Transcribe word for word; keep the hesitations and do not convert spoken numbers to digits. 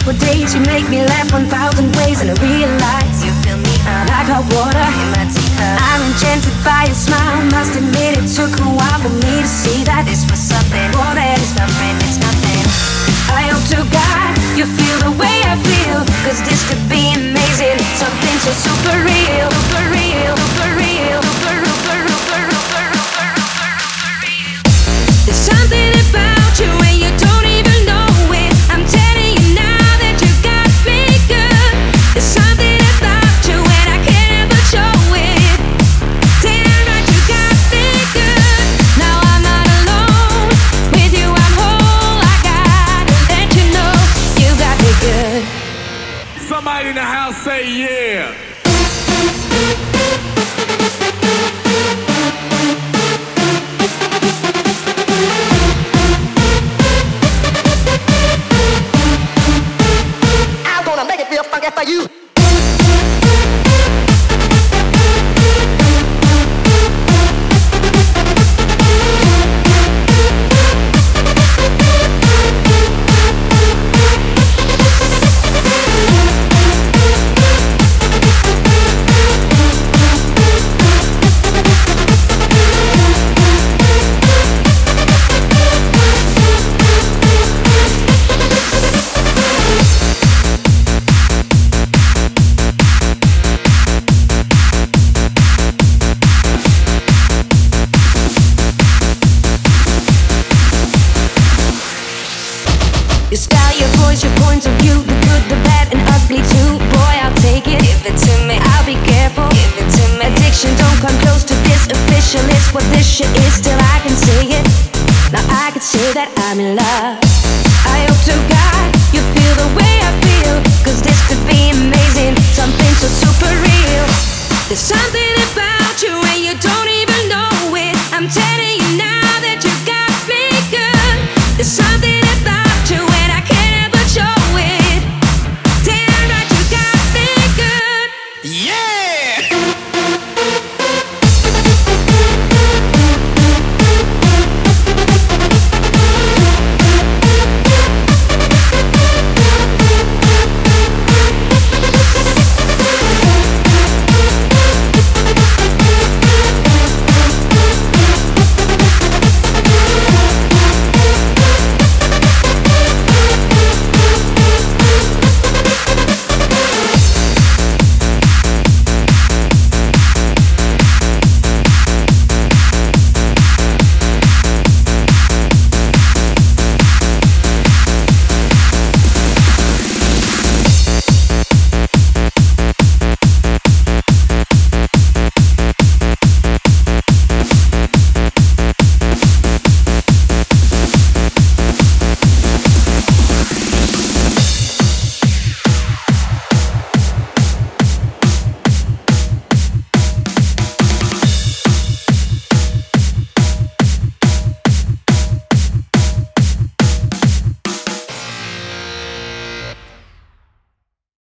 for days. You make me laugh one thousand ways, and I realize you fill me up like hot water in my teacup. I'm enchanted by your smile. Must admit it took a while for me to see that this was something more than it's nothing. It's nothing. I hope to God you feel the way I feel, 'cause this could be amazing. Something so super real, super real, super real, super, super, super, super, super, super real. There's something about you and you don't even know it. I'm telling you now that you got me good. There's something about you and I can't ever show it. Damn right you got me good. Now I'm not alone. With you I'm whole. I gotta let you know you got me good. Somebody in the house say yeah. I'm gonna make it real funky for you. Your style, your voice, your points of view, the good, the bad, and ugly too. Boy, I'll take it. Give it to me. I'll be careful. Give it to me. Addiction, don't come close to this. Official is what this shit is. Still, I can say it. Now I can say that I'm in love. I hope to God you feel the way I feel, 'cause this could be amazing. Something so super real. There's something about you and you don't